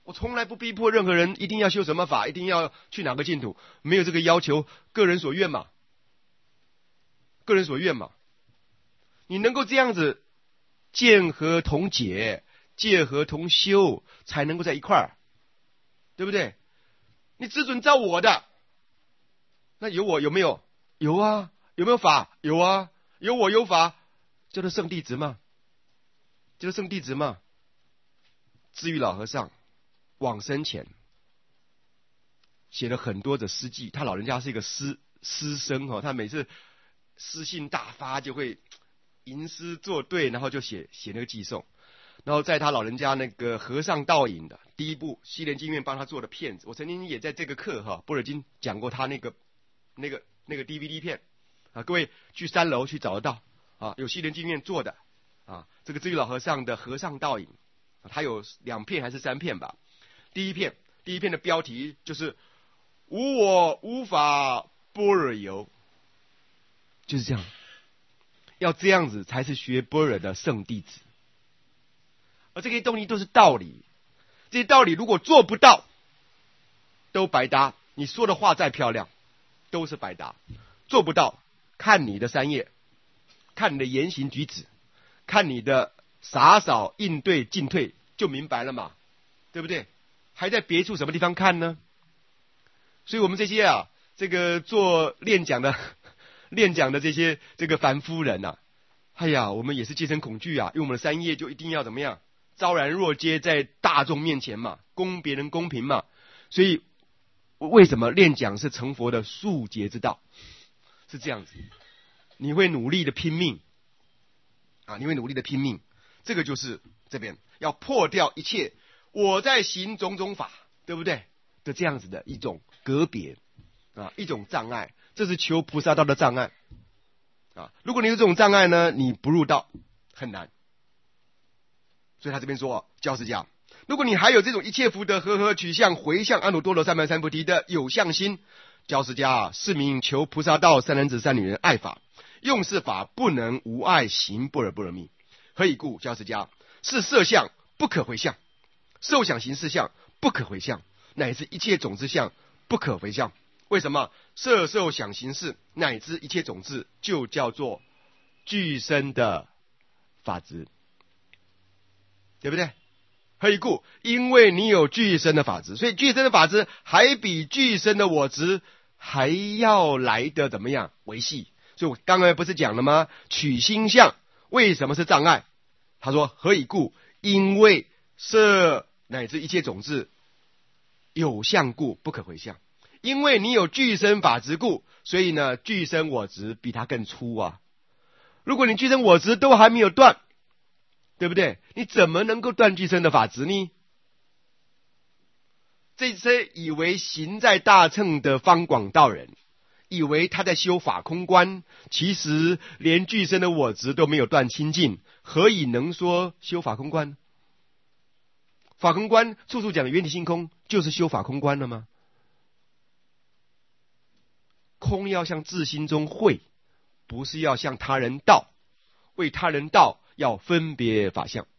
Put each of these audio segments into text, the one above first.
我从来不逼迫任何人一定要修什么法，一定要去哪个净土，没有这个要求，个人所愿嘛，个人所愿嘛。你能够这样子见合同解，戒合同修，才能够在一块儿，对不对？你只准照我的，那有我有没有？有啊。有没有法？有啊。有我有法，叫做圣弟子嘛，叫做圣弟子嘛。智玉老和尚往生前写了很多的诗记，他老人家是一个诗僧哦，他每次诗性大发，就会吟诗作对，然后就写那个寄送。然后在他老人家那个和尚道隐的第一部西莲经院帮他做的片子，我曾经也在这个课般若经讲过他那个 DVD 片啊，各位去3楼去找得到啊，有西莲经院做的啊，这个智玉老和尚的和尚道隐，他有2片还是3片吧。第一片的标题就是无我无法般若游，就是这样，要这样子才是学般若的圣弟子。而这些东西都是道理，这些道理如果做不到，都白搭。你说的话再漂亮，都是白搭。做不到，看你的3业，看你的言行举止，看你的洒扫应对进退，就明白了嘛，对不对？还在别处什么地方看呢？所以我们这些这个做练讲的这些这个凡夫人哎呀，我们也是戒身恐惧因为我们的3业就一定要怎么样？昭然若揭，在大众面前嘛，供别人公平嘛。所以为什么练讲是成佛的速捷之道？是这样子，你会努力的拼命你会努力的拼命。这个就是这边要破掉一切我在行种种法，对不对？的这样子的一种隔别一种障碍，这是求菩萨道的障碍如果你有这种障碍呢，你不入道很难。所以他这边说，教师讲，如果你还有这种一切福德和合取向回向阿耨多罗三藐三菩提的有相心，教师家是名求菩萨道三男子三女人爱法，用是法不能无爱行般若波罗蜜。何以故？教师家是色相不可回向，受想行识相不可回向，乃至一切种子相不可回向。为什么？色受想行识乃至一切种子就叫做具身的法执，对不对？何以故？因为你有具身的法执，所以具身的法执还比具身的我执还要来得怎么样维系。所以我刚才不是讲了吗？取心相为什么是障碍？他说何以故？因为色乃至一切种子有相故不可回向。因为你有具身法执故，所以呢具身我执比它更粗如果你具身我执都还没有断，对不对？你怎么能够断具身的法执呢？这些以为行在大乘的方广道人，以为他在修法空观，其实连具身的我执都没有断清净，何以能说修法空观？法空观处处讲的圆体性空，就是修法空观了吗？空要向自心中会，不是要向他人道。为他人道要分别法相，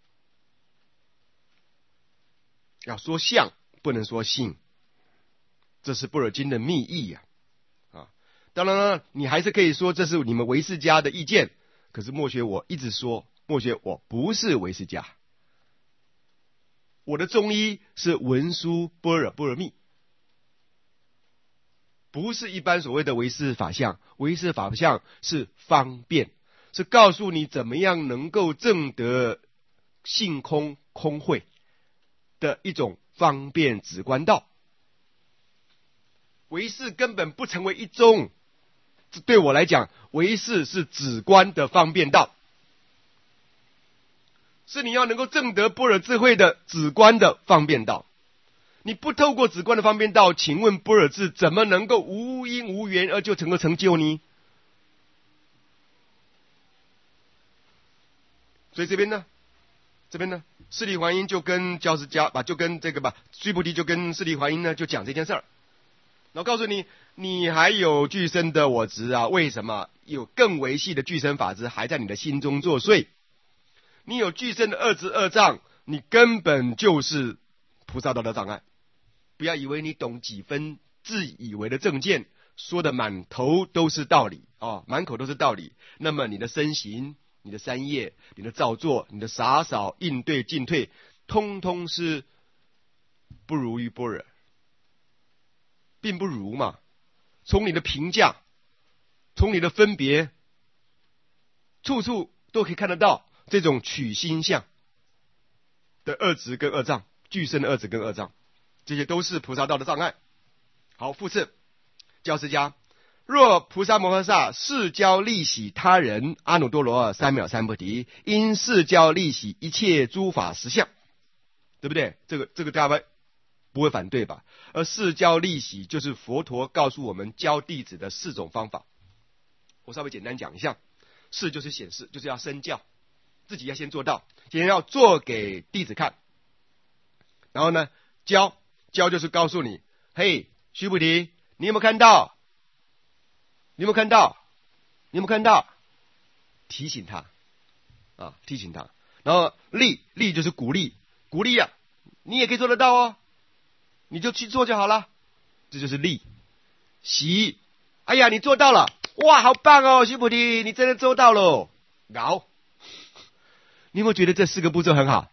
要说相不能说性，这是般若经的密意当然了，你还是可以说这是你们唯识家的意见，可是默学我一直说，默学我不是唯识家，我的中医是文殊般若蜜，不是一般所谓的唯识法相。唯识法相是方便，是告诉你怎么样能够证得性空空慧的一种方便直观道。唯识根本不成为一宗，对我来讲，唯识是直观的方便道，是你要能够证得般若智慧的直观的方便道。你不透过直观的方便道，请问般若智怎么能够无因无缘而就能够成就呢？所以这边呢，释利桓因就跟教师家就跟这个须菩提就跟释利桓因呢就讲这件事儿，然后告诉你，你还有具身的我执为什么有更维系的具身法执还在你的心中作祟？你有具身的二执二障，你根本就是菩萨道的障碍。不要以为你懂几分自以为的正见，说的满头都是道理啊，满口都是道理，那么你的身形、你的三业、你的造作、你的洒扫、应对进退，通通是不如于般若，并不如嘛。从你的评价，从你的分别，处处都可以看得到这种取心相的恶执跟恶障，俱生的恶执跟恶障，这些都是菩萨道的障碍。好，复次，教师家，若菩萨摩诃萨示教利喜他人阿耨多罗三藐三菩提，因示教利喜一切诸法实相，对不对？这个大家不会反对吧？而示教利喜就是佛陀告诉我们教弟子的4种方法。我稍微简单讲一下，示就是显示，就是要身教，自己要先做到，先要做给弟子看。然后呢，教就是告诉你，嘿，须菩提，你有没有看到？你有没有看到？你有没有看到？提醒他啊，提醒他。然后利就是鼓励啊，你也可以做得到哦，你就去做就好了，这就是利。喜，哎呀，你做到了，哇，好棒哦，须菩提，你真的做到了。好，你有没有觉得这4个步骤很好？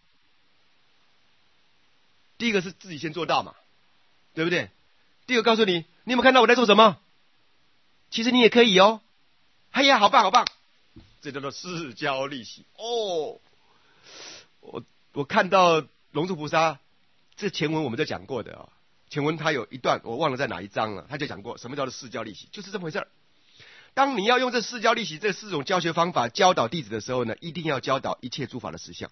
第一个是自己先做到嘛，对不对？第二个告诉你，你有没有看到我在做什么？其实你也可以哦。哎呀，好棒好棒，这叫做示教利喜哦。我看到龙树菩萨这前文我们就讲过的啊，前文他有一段我忘了在哪一章了，他就讲过什么叫做示教利喜，就是这么回事儿。当你要用这示教利喜这4种教学方法教导弟子的时候呢，一定要教导一切诸法的实相。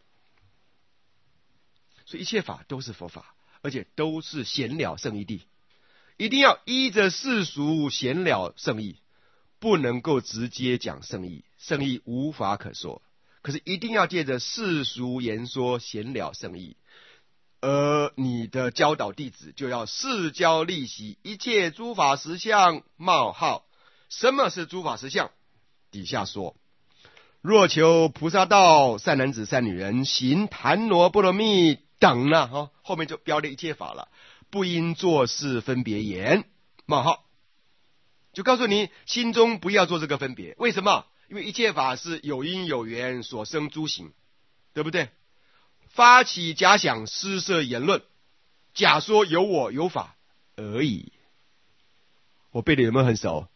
所以一切法都是佛法，而且都是显了圣义谛，一定要依着世俗显了圣义，不能够直接讲圣义，圣义无法可说。可是一定要借着世俗言说显了圣义，而你的教导弟子就要示教利喜一切诸法实相冒号。什么是诸法实相？底下说，若求菩萨道，善男子善女人行檀罗波罗蜜等呢，后面就标了一切法了，不应作是分别言，冒号，就告诉你心中不要做这个分别。为什么？因为一切法是有因有缘所生诸行，对不对？发起假想施设言论，假说有我有法而已。我背的有没有很熟？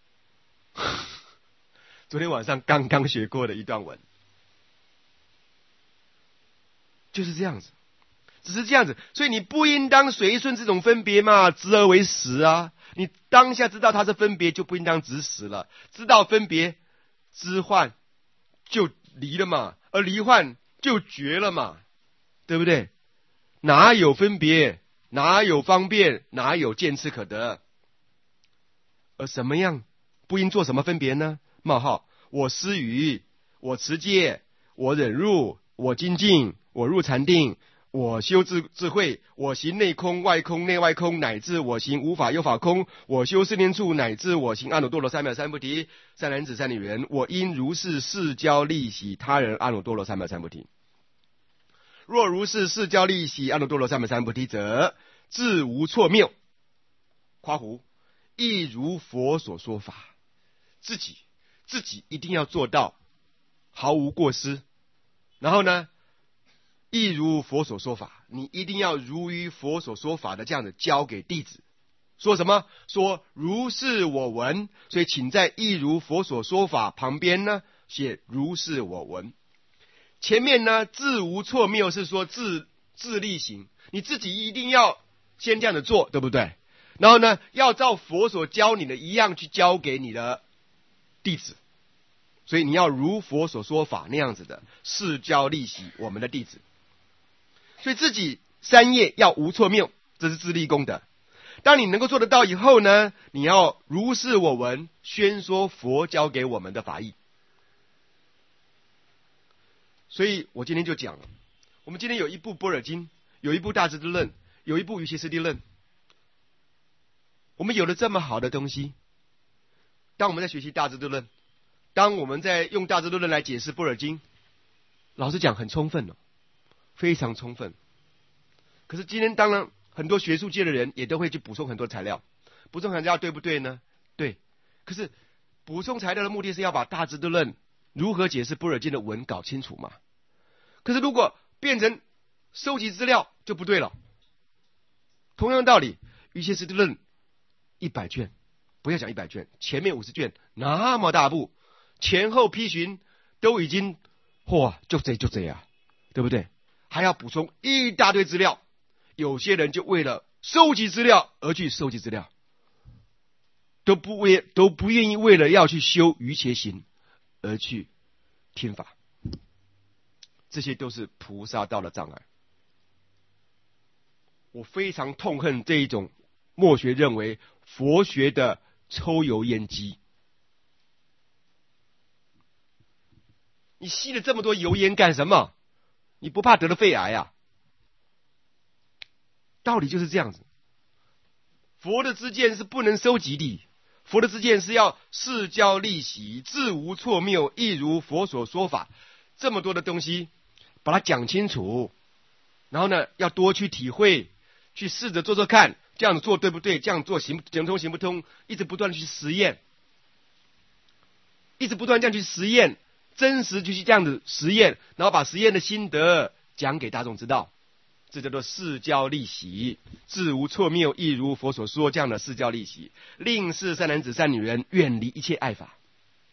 昨天晚上刚刚学过的一段文，就是这样子，只是这样子。所以你不应当随顺这种分别嘛，执而为实啊。你当下知道它是分别，就不应当执实了。知道分别，知幻就离了嘛，而离幻就绝了嘛，对不对？哪有分别？哪有方便？哪有见次可得？而什么样不应做什么分别呢？冒号，我施语，我持戒，我忍辱，我精进，我入禅定，我修智慧，我行内空外空内外空，乃至我行无法有法空，我修四念处，乃至我行阿耨多罗三藐三菩提。善男子善女人，我应如是示教利喜他人阿耨多罗三藐三菩提。若如是示教利喜阿耨多罗三藐三菩提者，自无错谬。夸胡，亦如佛所说法，自己一定要做到毫无过失。然后呢，亦如佛所说法，你一定要如于佛所说法的这样子教给弟子。说什么？说如是我闻。所以请在亦如佛所说法旁边呢写如是我闻。前面呢自无错谬是说自力行，你自己一定要先这样的做，对不对？然后呢，要照佛所教你的一样去教给你的弟子。所以你要如佛所说法那样子的示教利喜我们的弟子。所以自己三业要无错谬，这是自利功德。当你能够做得到以后呢，你要如是我闻，宣说佛教给我们的法义。所以我今天就讲了，我们今天有一部般若经，有一部大智度论，有一部瑜伽师地论。我们有了这么好的东西，当我们在学习大智度论，当我们在用大智度论来解释般若经，老实讲很充分了，非常充分。可是今天当然很多学术界的人也都会去补充很多材料，补充材料对不对呢？对。可是补充材料的目的是要把大智度论如何解释般若经的文搞清楚嘛。可是如果变成收集资料就不对了。同样道理，瑜伽师地论100卷，不要讲100卷，前面50卷那么大部，前后批询都已经就这样，对不对？还要补充一大堆资料，有些人就为了收集资料而去收集资料，都不愿意为了要去修瑜伽行而去听法，这些都是菩萨道的障碍。我非常痛恨这一种末学认为佛学的抽油烟机。你吸了这么多油烟干什么？你不怕得了肺癌啊？道理就是这样子。佛的知见是不能收集的，佛的知见是要示教利喜，自无错谬，亦如佛所说法。这么多的东西，把它讲清楚，然后呢，要多去体会，去试着做做看，这样子做对不对？这样做行不通？一直不断的去实验，一直不断这样去实验，真实就去这样子实验，然后把实验的心得讲给大众知道，这叫做示教利喜，自无错谬，亦如佛所说，这样的示教利喜，令是善男子善女人远离一切爱法。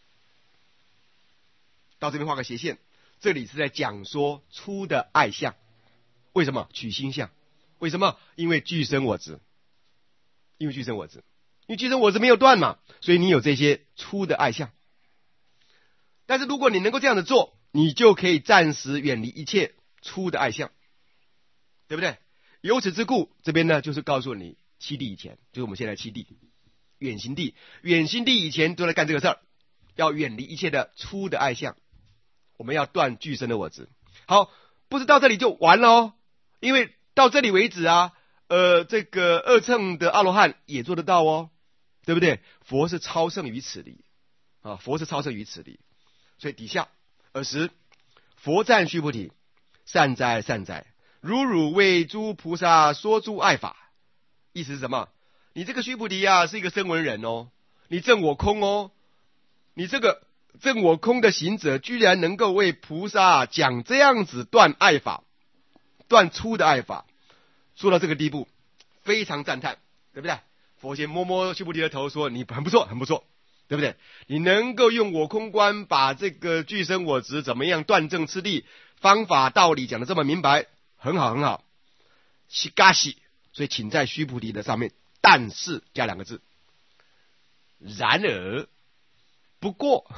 到这边画个斜线，这里是在讲说出的爱相。为什么？取心相。为什么？因为俱生我执，因为俱生我执没有断嘛，所以你有这些出的爱相。但是如果你能够这样的做，你就可以暂时远离一切出的爱相，对不对？由此之故，这边呢就是告诉你七地以前，就是我们现在七地远行地以前都在干这个事儿，要远离一切的出的爱相，我们要断俱生的我执。好，不是到这里就完了哦，因为到这里为止啊，这个二乘的阿罗汉也做得到哦，对不对？佛是超胜于此理啊，佛是超胜于此理。所以底下20，佛赞须菩提，善哉善哉，如汝为诸菩萨说诸爱法。意思是什么？你这个须菩提啊，是一个声闻人哦，你证我空哦，你这个证我空的行者，居然能够为菩萨讲这样子断爱法，断粗的爱法，说到这个地步，非常赞叹，对不对？佛先摸摸须菩提的头说：“你很不错，很不错，对不对？你能够用我空观把这个俱生我执怎么样断证次第方法道理讲得这么明白，很好很好。西嘎西，所以请在须菩提的上面，但是加2个字，然而不过，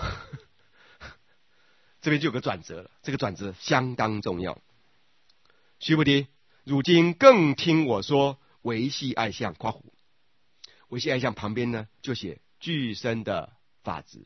这边就有个转折了，这个转折相当重要。须菩提，汝今更听我说维系爱相（括弧），维系爱相旁边呢就写俱生的法执。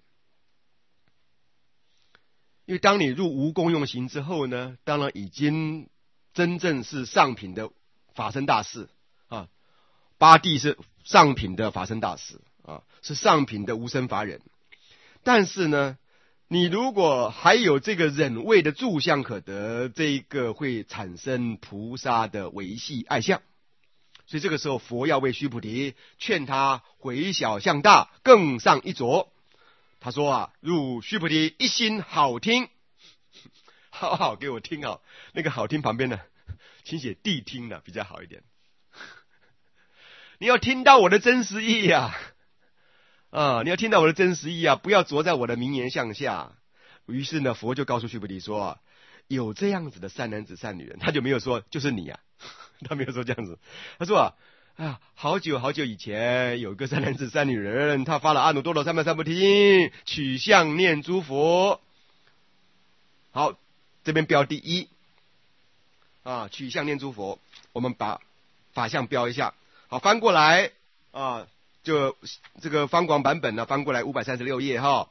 因为当你入无功用行之后呢，当然已经真正是上品的法身大士啊，八地是上品的法身大士啊，是上品的无生法忍。但是呢，你如果还有这个忍位的住相可得，这一个会产生菩萨的维系爱相。所以这个时候佛要为须菩提劝他回小向大，更上一着。他说啊，汝须菩提一心好听，好好给我听啊。那个好听旁边呢，请写谛听的比较好一点。你要听到我的真实意啊，你要听到我的真实意啊，不要着在我的名言项下。于是呢，佛就告诉须菩提说，有这样子的善男子善女人，他就没有说就是你啊，他没有说这样子。他说好久好久以前，有一个善男子善女人，他发了阿耨多罗三藐三菩提心，取相念诸佛。好，这边标第一取相念诸佛，我们把法相标一下。好，翻过来就这个方广版本呢，翻过来536页哈。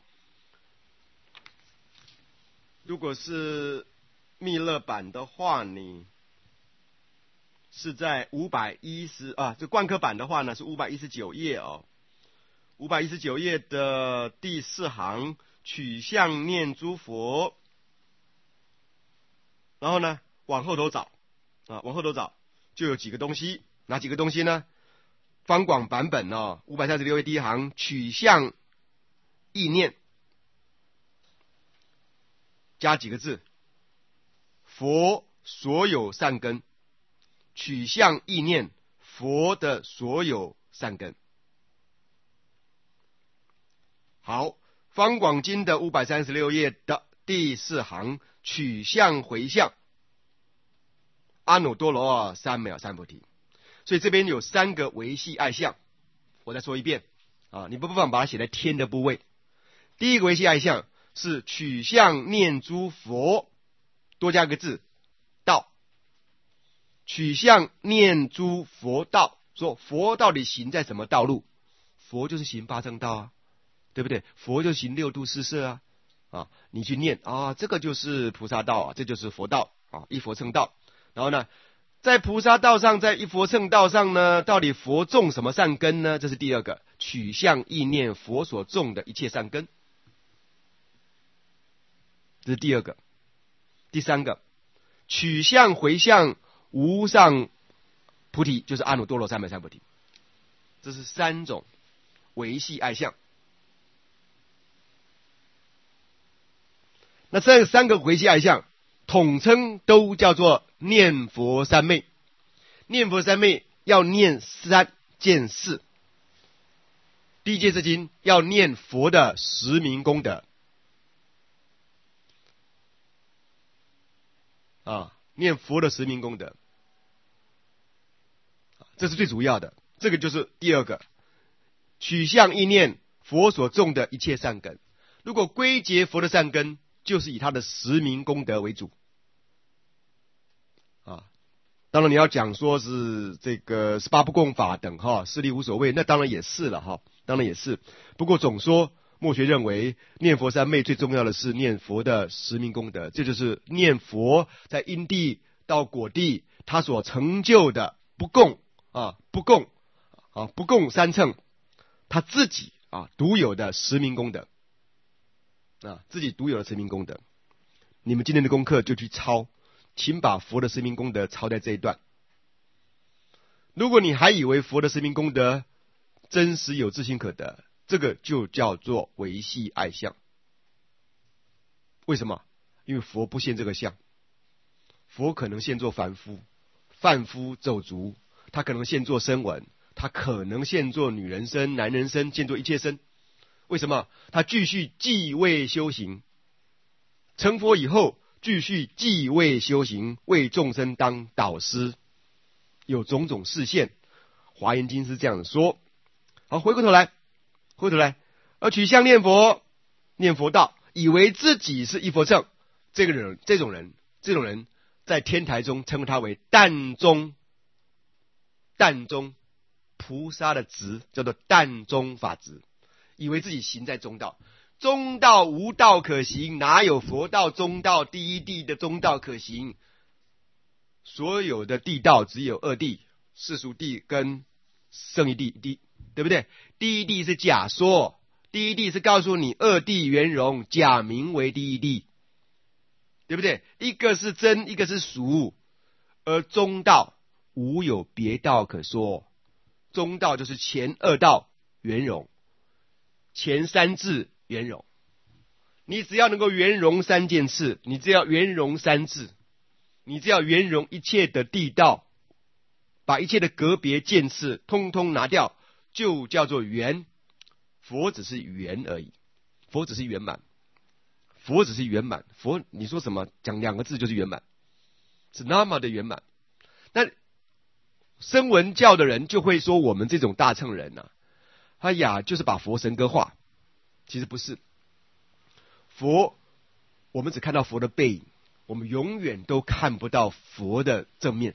如果是密勒版的话呢，是在510这贯科版的话呢是519页哦。519页的第4行，取相念诸佛。然后呢，往后头找就有几个东西哪几个东西呢？方广版本536页第一行，取向意念，加几个字？佛所有善根，取向意念，佛的所有善根。好，方广经的536页的第4行，取向回向，阿耨多罗三藐三菩提。所以这边有3个维系爱相，我再说一遍啊，你不妨把它写在天的部位。第一个维系爱相是取向念诸佛，多加个字道，取向念诸佛道，说佛到底行在什么道路？佛就是行八正道啊，对不对？佛就行六度四摄啊，你去念啊，这个就是菩萨道啊，这就是佛道啊，一佛乘道。然后呢，在菩萨道上，在一佛乘道上呢，到底佛种什么善根呢？这是第二个，取向意念佛所种的一切善根，这是第二个。第3个，取向回向无上菩提，就是阿耨多罗三藐三菩提。这是3种维系爱相。那这3个维系爱相统称都叫做念佛三昧。念佛三昧要念3件事。第一件事情要念佛的实名功德啊，念佛的实名功德，这是最主要的。这个就是第2个，取向意念佛所种的一切善根。如果归结佛的善根，就是以他的实名功德为主啊。当然你要讲说是这个18不共法等势力无所谓，那当然也是了当然也是。不过总说默学认为念佛三昧最重要的是念佛的实名功德，这就是念佛在因地到果地他所成就的不共三乘，他自己独有的实名功德自己独有的实名功德。你们今天的功课就去抄，请把佛的实名功德抄在这一段。如果你还以为佛的实名功德真实有自性可得，这个就叫做维系爱相。为什么？因为佛不现这个相，佛可能现做凡夫、贩夫走卒，他可能现做声闻，他可能现做女人身、男人身，现做一切身。为什么？他继续继位修行，成佛以后继续继位修行，为众生当导师，有种种示现。华严经是这样说。好，回过头来，而取向念佛，念佛道，以为自己是一佛乘，这种人在天台中称他为淡中菩萨的职叫做淡中法职，以为自己行在中道。中道无道可行，哪有佛道中道第一地的中道可行？所有的地道只有2地，世俗地跟圣义地，对不对？第一地是假说，第一地是告诉你2地圆融，假名为第一地，对不对？一个是真，一个是俗，而中道无有别道可说。中道就是前2道圆融，前3智圆融。你只要能够圆融3件事，你只要圆融3智，你只要圆融一切的地道，把一切的格别见识通通拿掉，就叫做圆。佛只是圆而已，佛只是圆满，佛你说什么？讲2个字就是圆满，是那么的圆满。那声闻教的人就会说我们这种大乘人哎呀，就是把佛神格化。其实不是，佛我们只看到佛的背影，我们永远都看不到佛的正面。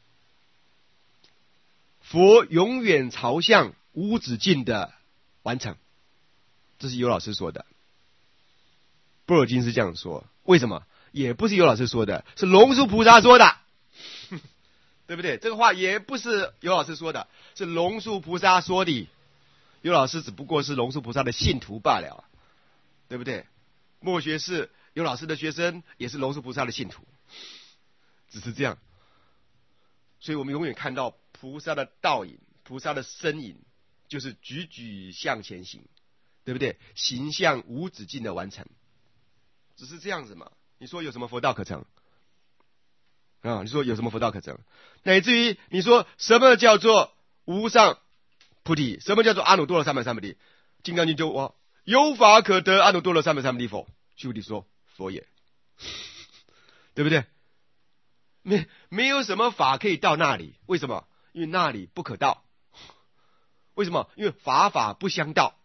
佛永远朝向无止境的完成，这是尤老师说的。般若经是这样说，为什么？也不是尤老师说的，是龙树菩萨说的对不对？这个话也不是尤老师说的，是龙树菩萨说的。尤老师只不过是龙树菩萨的信徒罢了，对不对？默学是尤老师的学生，也是龙树菩萨的信徒，只是这样。所以我们永远看到菩萨的道影，菩萨的身影，就是举举向前行，对不对？行向无止境的完成，只是这样子嘛？你说有什么佛道可成？你说有什么佛道可成？乃至于你说什么叫做无上菩提？什么叫做阿耨多罗三藐三菩提？金刚经就说有法可得阿耨多罗三藐三菩提否？须菩提说佛也，对不对？没有什么法可以到那里，为什么？因为那里不可到。为什么？因为法不相到。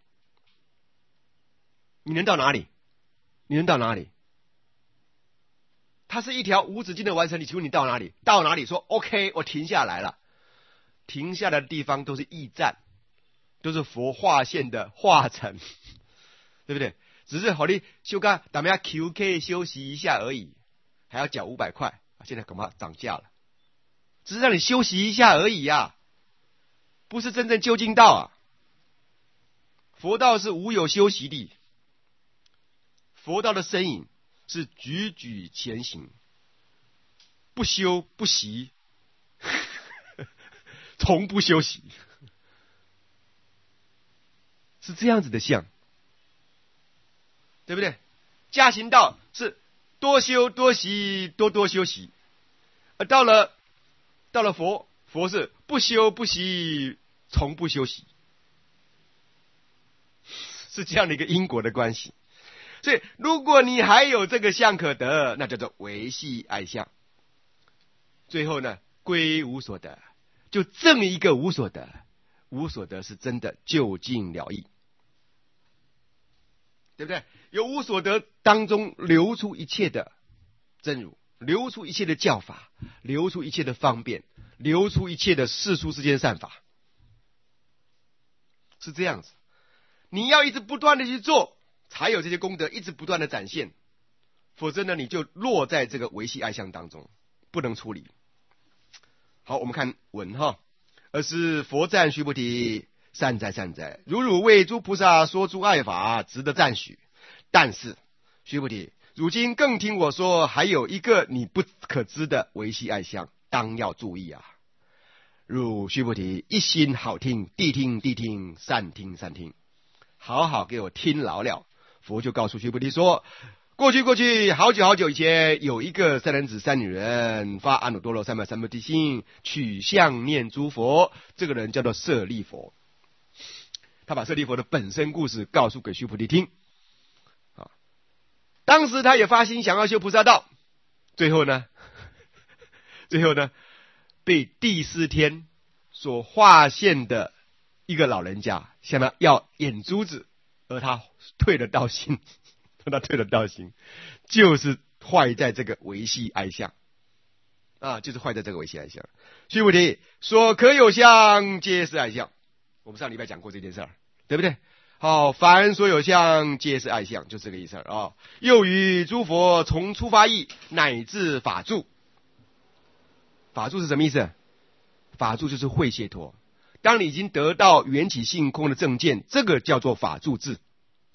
你能到哪里？你能到哪里？它是一条无止境的完成，你请问你到哪里？到哪里说 OK， 我停下来了。停下来的地方都是驿站，都是佛化现的化成，对不对？只是好的修个咱们要 QK 休息一下而已，还要缴500块，现在恐怕涨价了。只是让你休息一下而已啊，不是真正究竟道啊。佛道是无有休息的，佛道的身影是举举前行，不休不息，从不休息，是这样子的像，对不对？加行道是多修多息，多多休息，而到了佛是不修不息，从不休息，是这样的一个因果的关系。所以如果你还有这个相可得，那叫做维系爱相。最后呢，归无所得，就证一个无所得。无所得是真的究竟了义，对不对？由无所得当中流出一切的真如，流出一切的教法，流出一切的方便，流出一切的世俗世间善法，是这样子。你要一直不断的去做，才有这些功德一直不断的展现，否则呢，你就落在这个维系爱相当中，不能出离。好，我们看文哈，而是佛赞须菩提，善哉善哉，如汝为诸菩萨说诸爱法，值得赞许。但是须菩提，如今更听我说，还有一个你不可知的维系爱相，当要注意啊！汝须菩提一心好听，谛听谛听，善听善听，好好给我听牢了。佛就告诉须菩提说，过去好久以前，有一个三男子三女人发阿耨多罗三藐三菩提心，取相念诸佛，这个人叫做舍利佛。他把舍利佛的本身故事告诉给须菩提听。当时他也发心想要修菩萨道，最后呢被第4天所化现的一个老人家向他要眼珠子，而他退了道心，就是坏在这个维系爱相啊，就是坏在这个维系爱相。须菩提说，可有相，皆是爱相。我们上礼拜讲过这件事儿，对不对？好，凡所有相，皆是爱相，就这个意思啊。又与诸佛从出发意，乃至法住。法住是什么意思？法住就是慧解脱。当你已经得到缘起性空的正见，这个叫做法住智。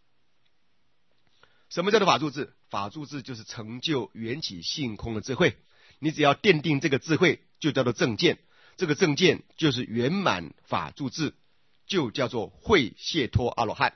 什么叫做法住智？法住智就是成就缘起性空的智慧。你只要奠定这个智慧，就叫做正见。这个正见就是圆满法住智，就叫做慧解脱阿罗汉。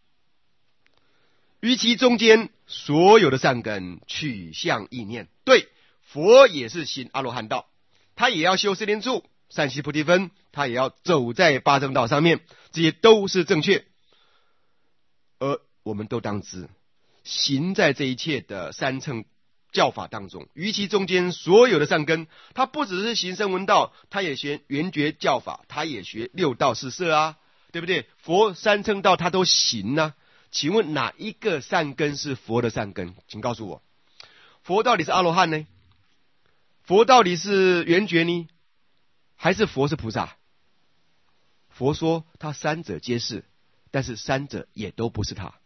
于其中间所有的善根取向意念，对，佛也是行阿罗汉道，他也要修四念处、善习菩提分，他也要走在八正道上面，这些都是正确。而我们都当知，行在这一切的三乘教法当中，于其中间所有的善根，他不只是行声闻道，他也学圆觉教法，他也学六道四摄啊，对不对？佛三乘道他都行啊。请问哪一个善根是佛的善根？请告诉我，佛到底是阿罗汉呢？佛到底是圆觉呢？还是佛是菩萨？佛说他三者皆是，但是三者也都不是他，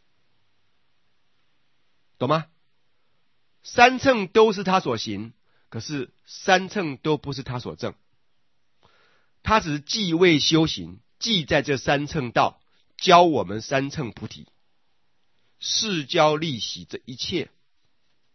懂吗？三乘都是他所行，可是三乘都不是他所证。他只是既为修行，既在这三乘道教我们三乘菩提，示教利息这一切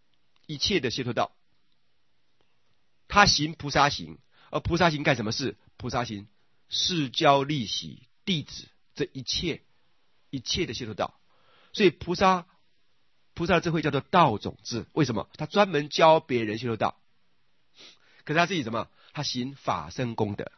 的解脱道。他行菩萨行，而菩萨行干什么事？ 菩萨行、释教利喜、弟子，这一切的解脱道。所以菩萨的智慧叫做道种智。为什么？他专门教别人解脱道，可是他自己什么？他行法身功德，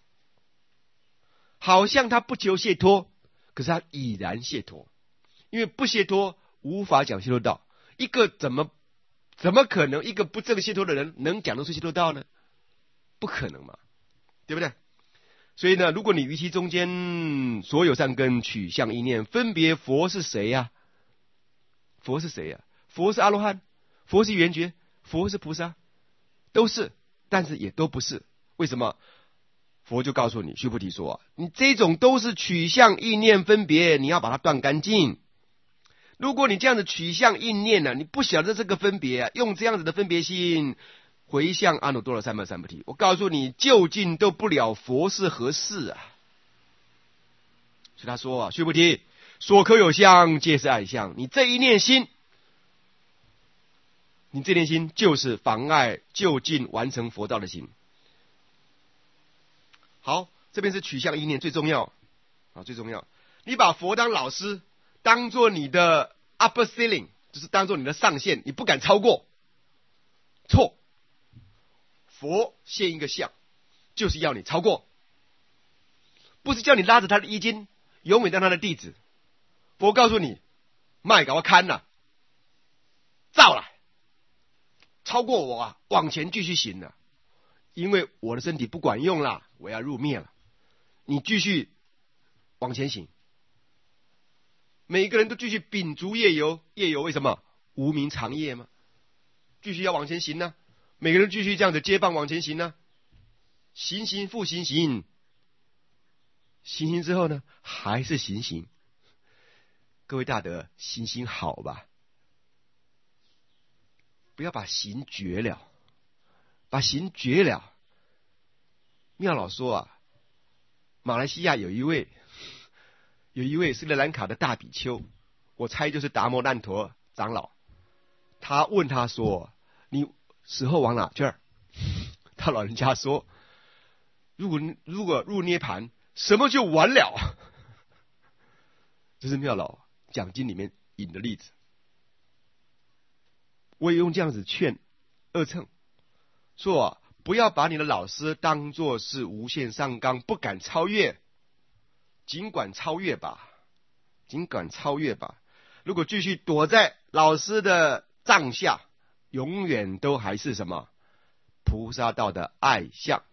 好像他不求解脱，可是他已然解脱。因为不解脱无法讲解脱道。一个怎么可能一个不正解脱的人能讲得出解脱道呢？不可能嘛，对不对？所以呢，如果你于其中间所有善根取向意念分别，佛是谁呀？佛是谁呀？佛是阿罗汉，佛是圆觉，佛是菩萨，都是，但是也都不是。为什么？佛就告诉你，须菩提说，你这种都是取向意念分别，你要把它断干净。如果你这样子取向意念呢，你不晓得这个分别用这样子的分别心回向阿耨多罗三藐三菩提，我告诉你，究竟都不了佛是何事啊？所以他说须菩提，所可有相，皆是爱相。你这一念心，就是妨碍就近完成佛道的心。好，这边是取向意念最重要最重要。你把佛当老师，当做你的 upper ceiling， 就是当做你的上限，你不敢超过。错，佛现一个相，就是要你超过，不是叫你拉着他的衣襟，永远当他的弟子。佛告诉你，卖给我看了，造了，超过我往前继续行了，因为我的身体不管用了，我要入灭了，你继续往前行。每个人都继续秉烛夜游，夜游为什么？无明长夜吗？继续要往前行呢，每个人继续这样的接棒往前行呢，行行复行行，行行之后呢，还是行行。各位大德，行行好吧，不要把行绝了，把行绝了。妙老说马来西亚有一位斯里兰卡的大比丘，我猜就是达摩难陀长老。他问他说，你死后往哪去？他老人家说，如果入涅盘，什么就完了。这是妙老讲经里面引的例子。我也用这样子劝二乘说，不要把你的老师当作是无限上纲，不敢超越，尽管超越吧。如果继续躲在老师的帐下，永远都还是什么？菩萨道的爱相。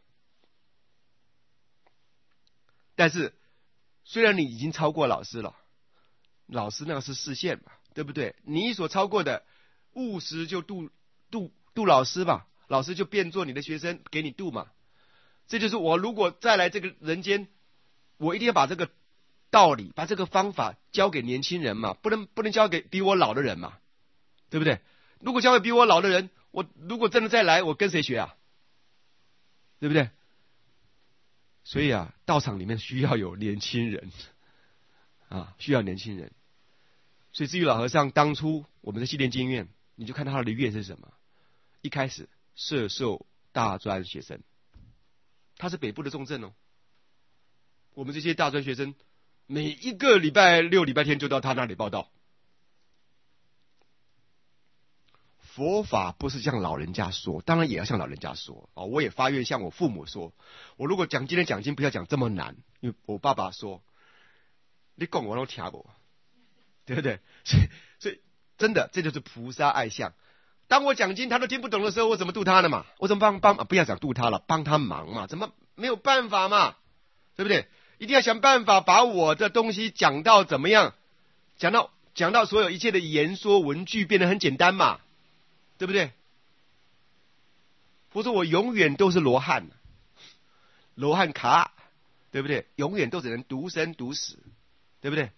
但是虽然你已经超过老师了，老师那个是视线嘛，对不对？你所超过的务实就度老师吧，老师就变做你的学生给你度嘛。这就是我如果再来这个人间，我一定要把这个道理，把这个方法交给年轻人嘛，不能交给比我老的人嘛，对不对？如果交给比我老的人，我如果真的再来，我跟谁学啊？对不对？所以道场里面需要有年轻人需要年轻人。所以至于老和尚当初我们的西莲经院，你就看他的愿是什么？一开始摄受大专学生，他是北部的重镇我们这些大专学生每一个礼拜六礼拜天就到他那里报道。佛法不是像老人家说，当然也要像老人家说我也发愿向我父母说，我如果今天讲经不要讲这么难，因为我爸爸说你讲我都听不，对不对？所以真的这就是菩萨爱相。当我讲经他都听不懂的时候，我怎么度他呢嘛？我怎么帮不要讲度他了，帮他忙嘛？怎么没有办法嘛？对不对？一定要想办法把我的东西讲到怎么样？讲到所有一切的言说文句变得很简单嘛？对不对？佛说我永远都是罗汉卡，对不对？永远都只能独生独死，对不对？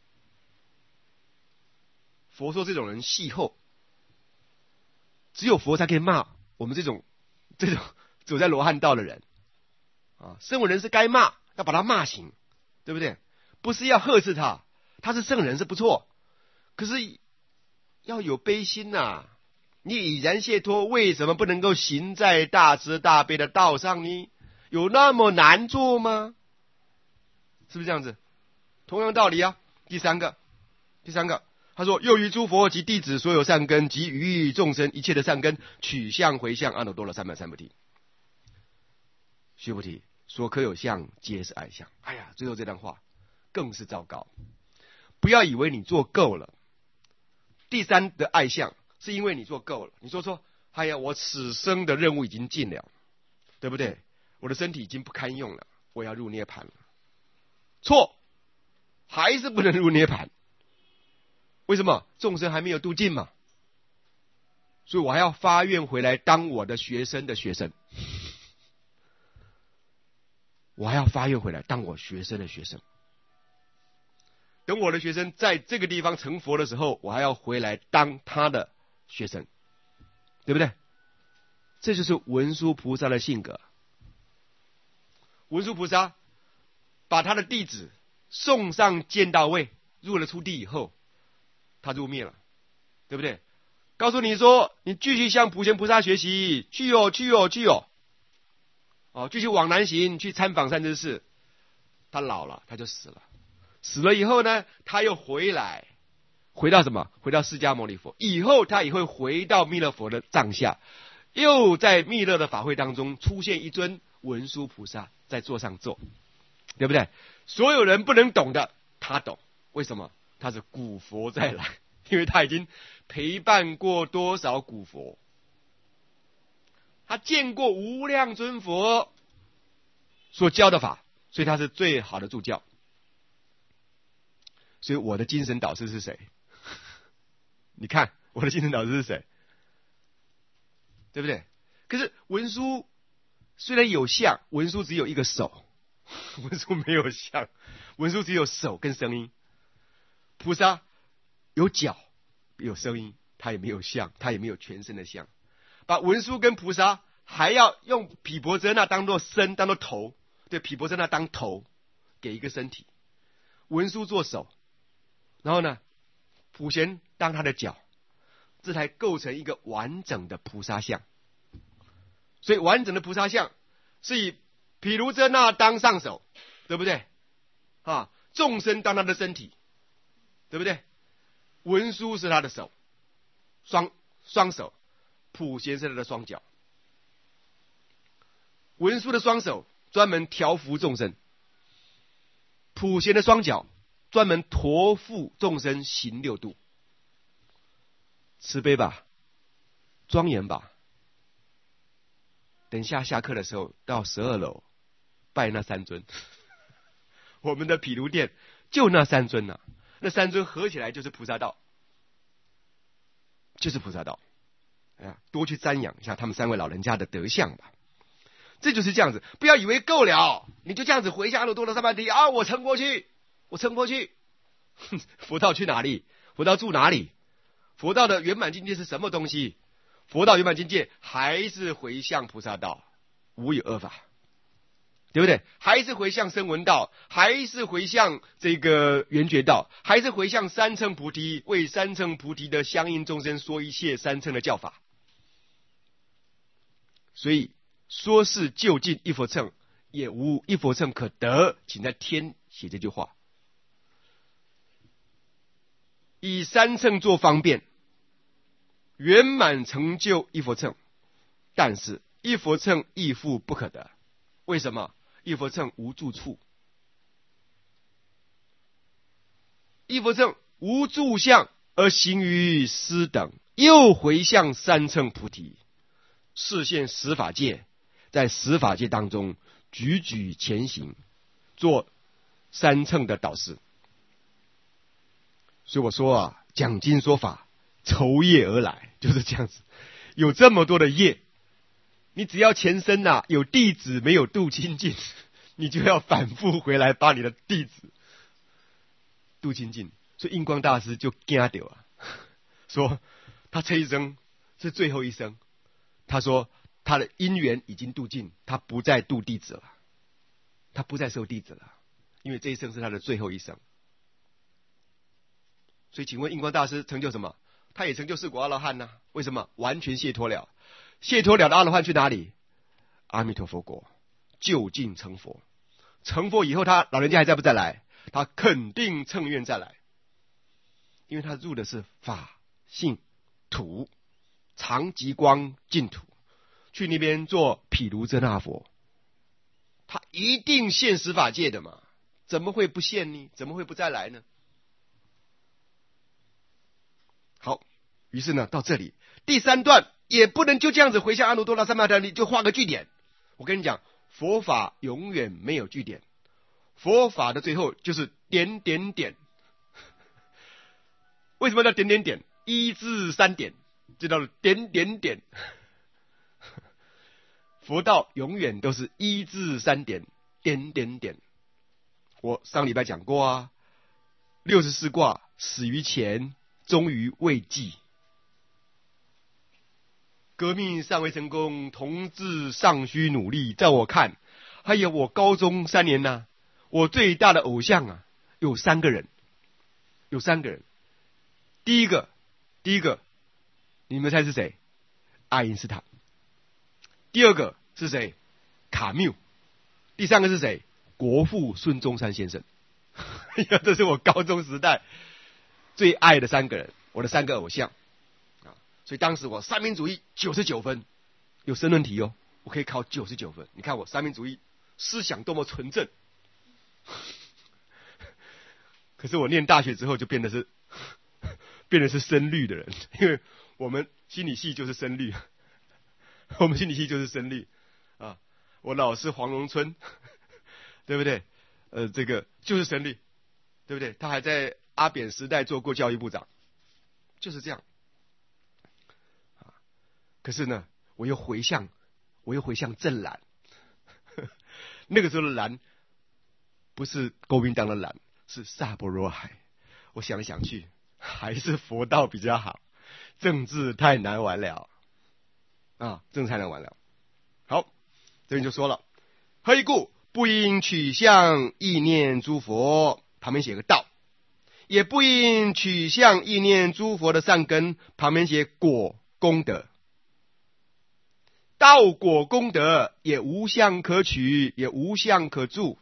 佛说这种人戏后，只有佛才可以骂我们这种走在罗汉道的人圣人是该骂，要把他骂醒，对不对？不是要呵斥他是圣人是不错，可是要有悲心你已然解脱，为什么不能够行在大慈大悲的道上呢？ 有那么难做吗？是不是这样子？同样道理啊。第三个，他说：又于诸佛及弟子所有善根，及于众生一切的善根，取相回向阿耨多罗三藐三菩提。须菩提，所可有相，皆是爱相。哎呀，最后这段话更是糟糕。不要以为你做够了，第三的爱相是因为你做够了。你说，哎呀，我此生的任务已经尽了，对不对？我的身体已经不堪用了，我要入涅槃了。错，还是不能入涅槃。为什么？众生还没有度尽嘛，所以我还要发愿回来当我的学生的学生。我还要发愿回来当我学生的学生。等我的学生在这个地方成佛的时候，我还要回来当他的学生，对不对？这就是文殊菩萨的性格。文殊菩萨把他的弟子送上见道位，入了初地以后，他入灭了，对不对？告诉你说，你继续向普贤菩萨学习，去哦，继续往南行，去参访善知识。他老了，他就死了。死了以后呢，他又回来，回到什么？回到释迦牟尼佛。以后他也会回到弥勒佛的帐下，又在弥勒的法会当中出现一尊文殊菩萨在座上坐，对不对？所有人不能懂的，他懂。为什么？他是古佛再来，因为他已经陪伴过多少古佛，他见过无量尊佛所教的法，所以他是最好的助教。所以我的精神导师是谁？你看我的精神导师是谁？对不对？可是文殊虽然有相，文殊只有一个手，文殊没有相，文殊只有手跟声音。菩萨有脚有声音，他也没有相，他也没有全身的相。把文殊跟菩萨还要用毗婆舍那当作身，当作头，对，毗婆舍那当头，给一个身体。文殊做手，然后呢，普贤当他的脚，这才构成一个完整的菩萨像。所以完整的菩萨像是以毗卢遮那当上手，对不对？众生当他的身体，对不对？文殊是他的手，双手，普贤是他的双脚。文殊的双手专门调伏众生，普贤的双脚专门驮负众生行六度。慈悲吧，庄严吧。等下课的时候到12楼拜那三尊我们的毗卢殿就那三尊啊，那三尊合起来就是菩萨道，就是菩萨道。多去瞻仰一下他们三位老人家的德相吧。这就是这样子，不要以为够了你就这样子回向阿耨多罗三藐三我撑过去，佛道去哪里？佛道住哪里？佛道的圆满境界是什么东西？佛道圆满境界还是回向菩萨道，无有二法，对不对？还是回向声闻道，还是回向这个圆觉道，还是回向三乘菩提，为三乘菩提的相应众生说一切三乘的教法。所以说是就近一佛乘，也无一佛乘可得，请在天写这句话。以三乘做方便，圆满成就一佛乘，但是一佛乘亦复不可得。为什么？一佛乘无住处，一佛乘无住相而行于斯等，又回向三乘菩提，示现十法界，在十法界当中举举前行，做三乘的导师。所以我说讲经说法酬业而来，就是这样子。有这么多的业，你只要前身有弟子没有度清净，你就要反复回来把你的弟子度清净。所以印光大师就惊到说他这一生是最后一生，他说他的因缘已经度尽，他不再度弟子了，他不再受弟子了，因为这一生是他的最后一生。所以请问印光大师成就什么？他也成就四果阿罗汉为什么？完全解脱了。解脱了的阿罗汉去哪里？阿弥陀佛国。 就近成佛。成佛以后，他老人家还在不再来？他肯定乘愿再来，因为他入的是法性土常极光净土，去那边做毗卢遮那佛，他一定现十法界的嘛，怎么会不现呢？怎么会不再来呢？好，于是呢，到这里第三段也不能就这样子回向阿耨多罗三藐三菩提，就画个句点。我跟你讲，佛法永远没有句点，佛法的最后就是点点点。为什么叫点点点？一至三点就叫做点点点。佛道永远都是一至三点，点点点。我上礼拜讲过啊，64卦始于前，终于未济。革命尚未成功，同志尚需努力。在我看，还有我高中3年呢，我最大的偶像啊，有3个人。第一个，你们猜是谁？爱因斯坦。第二个是谁？卡缪。第三个是谁？国父孙中山先生。这是我高中时代最爱的3个人，我的3个偶像。所以当时我三民主义99分，有申论题哦，我可以考99分。你看我三民主义思想多么纯正。可是我念大学之后就变得是深绿的人，因为我们心理系就是深绿，啊，我老师黄荣春，对不对？这个就是深绿，对不对？他还在阿扁时代做过教育部长，就是这样。可是呢，我又回向正蓝。那个时候的蓝不是国民党的蓝，是萨婆若海。我想来想去，还是佛道比较好，政治太难玩了啊！政治太难玩了。好，这边就说了，何以故？不应取向意念诸佛，旁边写个道，也不应取向意念诸佛的善根，旁边写果功德。道果功德也无相可取，也无相可住，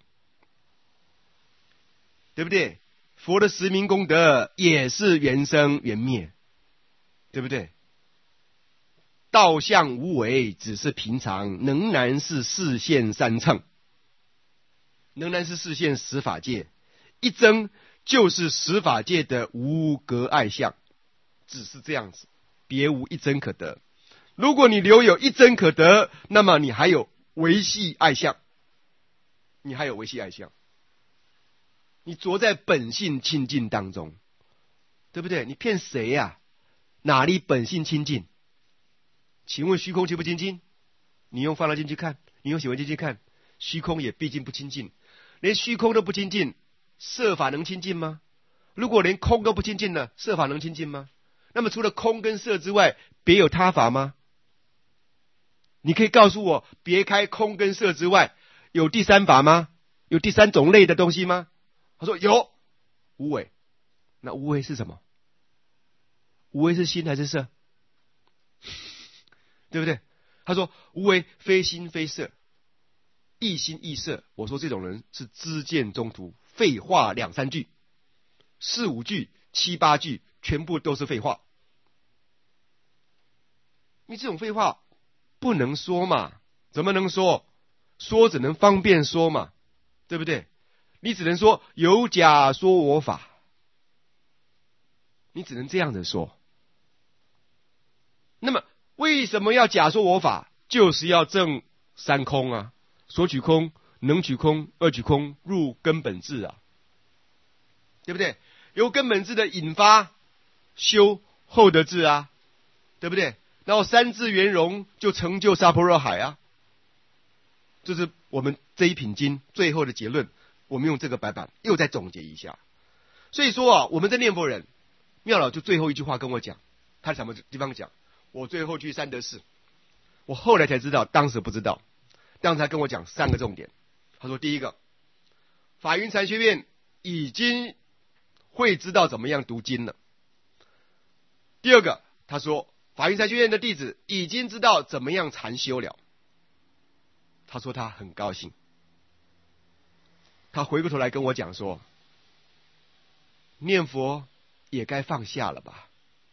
对不对？佛的实名功德也是缘生缘灭，对不对？道相无为，只是平常，仍然是四现三乘，仍然是四现十法界，一真就是十法界的无隔碍相，只是这样子，别无一真可得。如果你留有一真可得，那么你还有维系爱相，你着在本性清净当中，对不对？你骗谁呀？哪里本性清净？请问虚空清不清净？你用放大镜去看，你用显微镜去看，虚空也毕竟不清净。连虚空都不清净，色法能清净吗？如果连空都不清净了，色法能清净吗？那么除了空跟色之外，别有他法吗？你可以告诉我，别开空跟色之外，有第三法吗？有第三种类的东西吗？他说有，无为。那无为是什么？无为是心还是色？对不对？他说无为非心非色，亦心亦色。我说这种人是知见中途，废话2、3句，4、5句、7、8句，全部都是废话。你这种废话不能说嘛？怎么能说？说只能方便说嘛，对不对？你只能说有假说我法，你只能这样子说。那么为什么要假说我法？就是要证三空啊，所取空、能取空、二取空，入根本智啊，对不对？由根本智的引发修后得智啊，对不对？然后三智圆融就成就萨婆若海啊，这是我们这一品经最后的结论。我们用这个白板又再总结一下。所以说啊，我们在念佛人，妙老就最后一句话跟我讲，他在什么地方讲？我最后去三德寺，我后来才知道，当时不知道。当时他跟我讲3个重点。他说，第一个，法云禅学院已经会知道怎么样读经了。第二个，他说法云禅学院的弟子已经知道怎么样禅修了。 他说他很高兴。他回过头来跟我讲说，念佛也该放下了吧？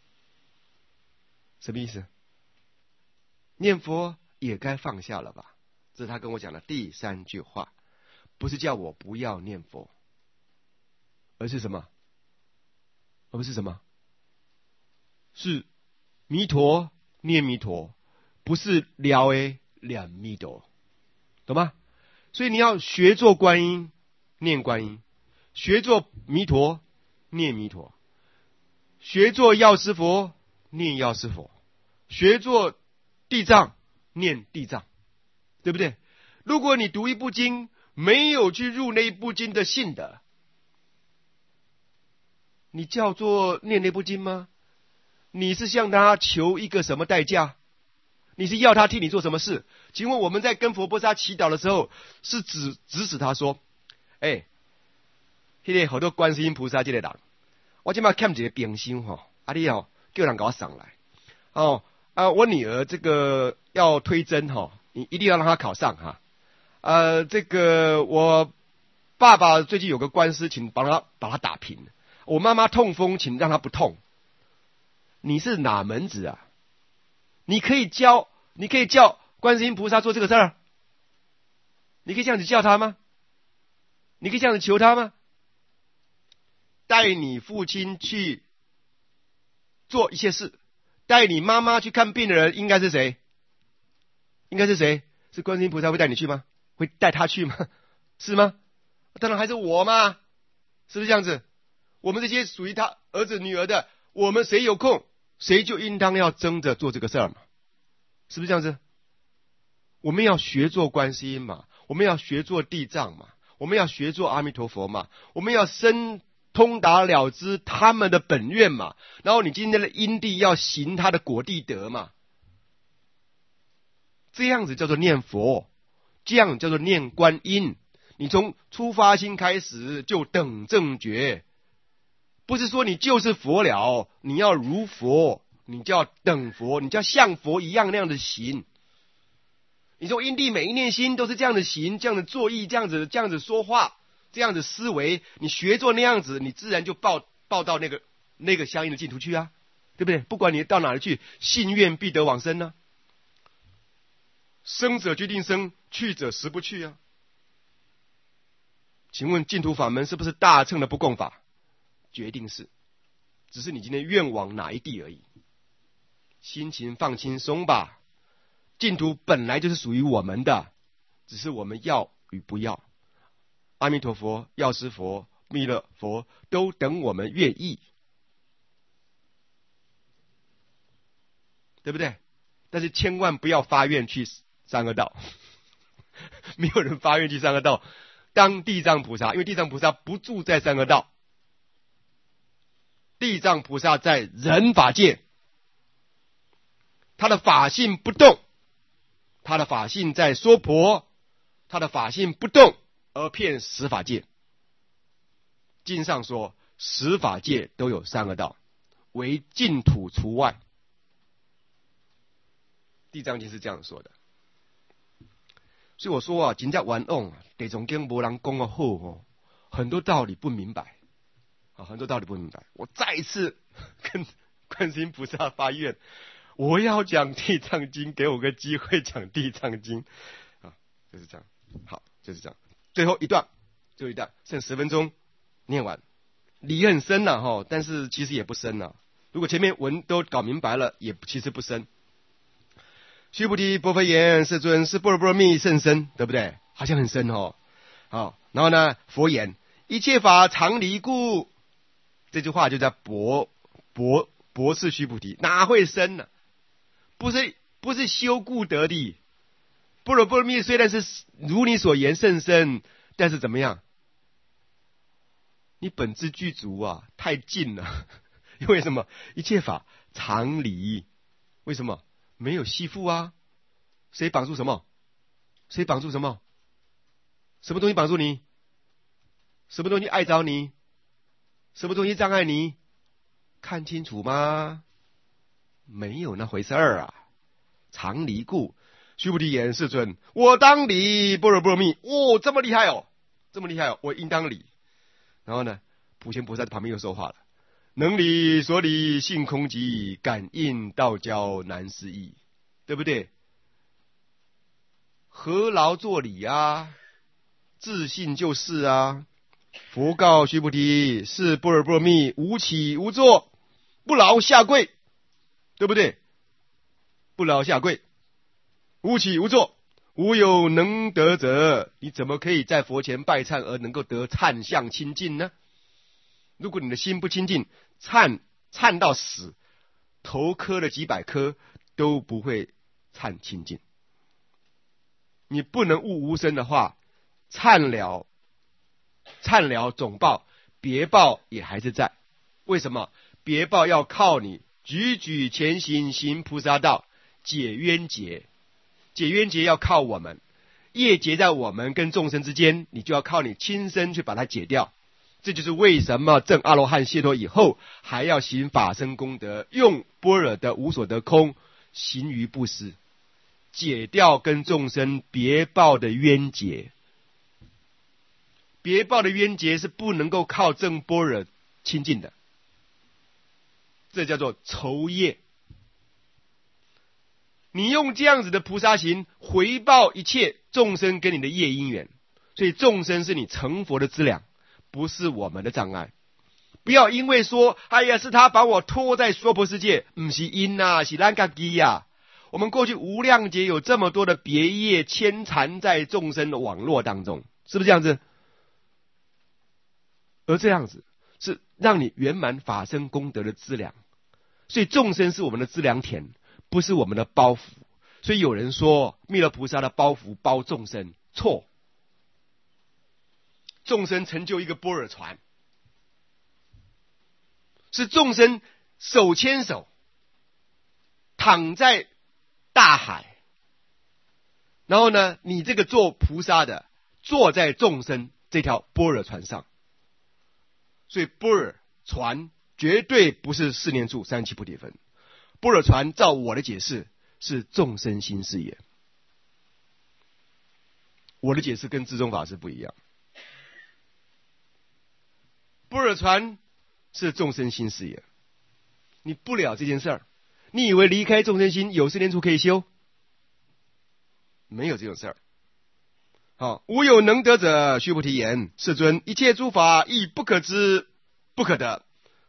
什么意思？念佛也该放下了吧？这是他跟我讲的第3句话，不是叫我不要念佛，而是什么？而是什么？是弥陀念弥陀，不是了诶两弥陀，懂吗？所以你要学做观音念观音，学做弥陀念弥陀，学做药师佛念药师佛，学做地藏念地藏，对不对？如果你读一部经没有去入那一部经的性德，你叫做念那部经吗？你是向他求一个什么代价？你是要他替你做什么事？请问我们在跟佛菩萨祈祷的时候，是指使他说，那个好多观世音菩萨这个人，我今嘛欠一个冰箱吼，你叫人给我上来我女儿这个要推甄你一定要让她考上这个我爸爸最近有个官司，请把他打平。我妈妈痛风，请让她不痛。你是哪门子啊？你可以叫观世音菩萨做这个事儿？你可以这样子叫他吗？你可以这样子求他吗？带你父亲去做一些事，带你妈妈去看病的人应该是谁？应该是谁？是观世音菩萨会带你去吗？会带他去吗？是吗？当然还是我嘛，是不是这样子？我们这些属于他儿子女儿的，我们谁有空，谁就应当要争着做这个事儿嘛，是不是这样子？我们要学做观世音嘛，我们要学做地藏嘛，我们要学做阿弥陀佛嘛，我们要通达了知他们的本愿嘛，然后你今天的因地要行他的果地德嘛，这样子叫做念佛，这样叫做念观音。你从出发心开始就等正觉，不是说你就是佛了，你要如佛，你就要等佛，你就要像佛一样那样的行。你说因地每一念心都是这样的行，这样的作意，这样子说话，这样子思维，你学做那样子，你自然就报到那个相应的净土去啊，对不对？不管你到哪里去，信愿必得往生呢。生者决定生，去者实不去啊。请问净土法门是不是大乘的不共法？决定是，只是你今天愿往哪一地而已。心情放轻松吧，净土本来就是属于我们的，只是我们要与不要。阿弥陀佛、药师佛、弥勒佛都等我们愿意，对不对？但是千万不要发愿去三恶道，没有人发愿去三恶道当地藏菩萨，因为地藏菩萨不住在三恶道，地藏菩萨在人法界，他的法性不动，他的法性在娑婆，他的法性不动而遍十法界。经上说十法界都有三恶道，唯净土除外。地藏经是这样说的。所以我说真正冤枉地藏经没人讲得好很多道理不明白很多道理不明白。我再一次跟观世音菩萨发愿，我要讲地藏经，给我个机会讲地藏经就是这样。好，就是这样。最后一段剩10分钟念完，理很深了但是其实也不深了。如果前面文都搞明白了，也其实不深。须菩提，薄佛言：世尊，是般若波罗蜜甚深，对不对？好像很深好，然后呢，佛言：一切法常离故。这句话就在驳斥须菩提，哪会深呢？不是修故得的。般若波罗蜜虽然是如你所言甚深，但是怎么样？你本自具足太近了。因为什么？一切法常离。为什么？没有系缚啊。谁绑住什么？谁绑住什么？什么东西绑住你？什么东西碍着你？什么东西障碍你？看清楚吗？没有那回事儿啊。常离故， 须菩提言：世尊，我当礼般若波罗蜜。哦，这么厉害哦，这么厉害哦，我应当礼。然后呢，普贤菩萨在旁边又说话了：能理所理性空寂，感应道交难思议。对不对？何劳作礼啊？自信就是啊。佛告须菩提：是般若波罗蜜，无起无坐，不劳下跪，对不对？不劳下跪，无起无坐，无有能得者。你怎么可以在佛前拜忏而能够得忏相清净呢？如果你的心不清净，忏到死，头磕了几百颗都不会忏清净。你不能悟无生的话，忏了总报，别报也还是在。为什么？别报要靠你举举前行，行菩萨道，解冤结。解冤结要靠我们，业结在我们跟众生之间，你就要靠你亲身去把它解掉。这就是为什么证阿罗汉解脱以后，还要行法身功德，用般若的无所得空，行于布施，解掉跟众生别报的冤结。别报的冤结是不能够靠证般若清净的，这叫做酬业。你用这样子的菩萨行回报一切众生跟你的业因缘，所以众生是你成佛的资粮，不是我们的障碍。不要因为说哎呀是他把我拖在娑婆世界，不是因啊，是咱自己啊。我们过去无量劫有这么多的别业牵缠在众生的网络当中，是不是这样子？而这样子是让你圆满法身功德的资粮，所以众生是我们的资粮田，不是我们的包袱。所以有人说弥勒菩萨的包袱包众生，错。众生成就一个般若船，是众生手牵手躺在大海，然后呢，你这个做菩萨的坐在众生这条般若船上。所以般若船绝对不是四念处37菩提分，般若船照我的解释是众生心事也。我的解释跟智宗法师不一样，般若船是众生心事也。你不了这件事儿，你以为离开众生心有四念处可以修？没有这种事儿。好，无有能得者，须菩提言：世尊，一切诸法亦不可知，不可得。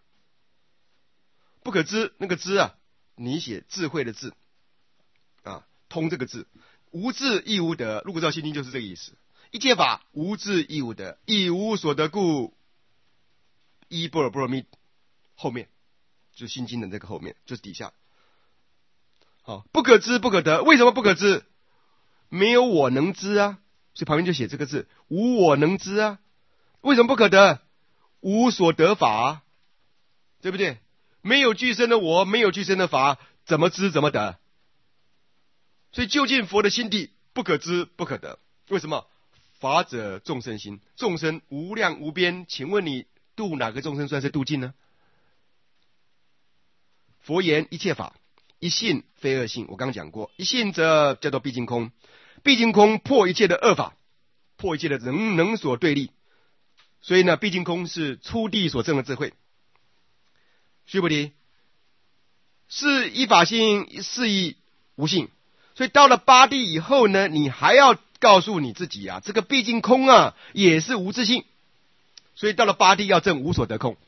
不可知，那个知啊，你写智慧的智啊，通这个字，无智亦无得。如果照心经就是这个意思。一切法无智亦无得，亦无所得故。依般若波罗蜜后面，就是心经的这个后面，就是底下。好，不可知不可得，为什么不可知？没有我能知啊。所以旁边就写这个字，无我能知啊。为什么不可得？无所得法啊，对不对？没有具身的我，没有具身的法，怎么知怎么得？所以究竟佛的心地不可知不可得。为什么？法者众生心，众生无量无边，请问你度哪个众生算是度尽呢？佛言一切法一性非二性，我刚刚讲过，一性则叫做毕竟空，毕竟空破一切的恶法，破一切的能所对立。所以呢，毕竟空是初地所证的智慧。须菩提，是依法性，是依无性。所以到了八地以后呢，你还要告诉你自己啊，这个毕竟空啊，也是无自性。所以到了八地要证无所得空，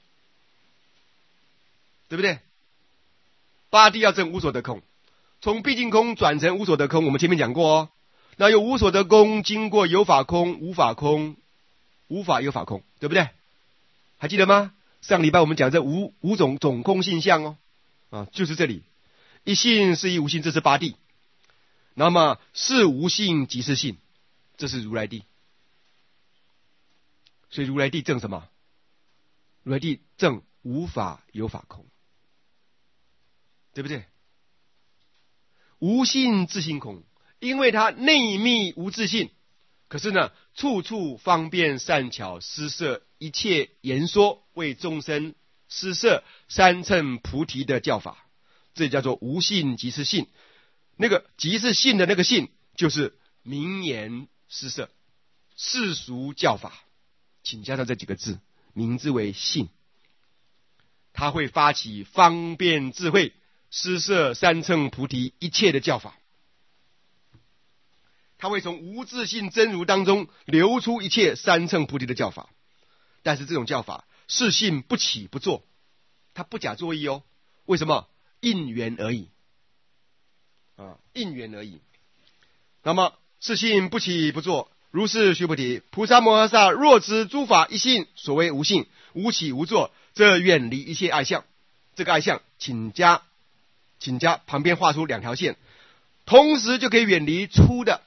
对不对？八地要证无所得空，从毕竟空转成无所得空，我们前面讲过哦。那有无所得空，经过有法空、无法空、无法有法空，对不对？还记得吗？上礼拜我们讲这五种总空性相哦，啊，就是这里，一性是一无性，这是八地。那么是无性即是性，这是如来地。所以如来地证什么？如来地证无法有法空，对不对？无性自性空，因为它内密无自性，可是呢，处处方便善巧施设一切言说，为众生施设三乘菩提的教法，这叫做无性即是性。 那个即是信的那个信，就是名言诗社，世俗教法，请加上这几个字，名之为信。他会发起方便智慧、施设三乘菩提一切的教法，他会从无自性真如当中流出一切三乘菩提的教法。但是这种教法是信不起不做，他不假作意哦。为什么？因缘而已因缘而已。那么是信不起不做，如是须菩提，菩萨摩诃萨若知诸法一性，所谓无性，无起无作，则远离一切爱相。这个爱相，请加旁边画出两条线，同时就可以远离粗的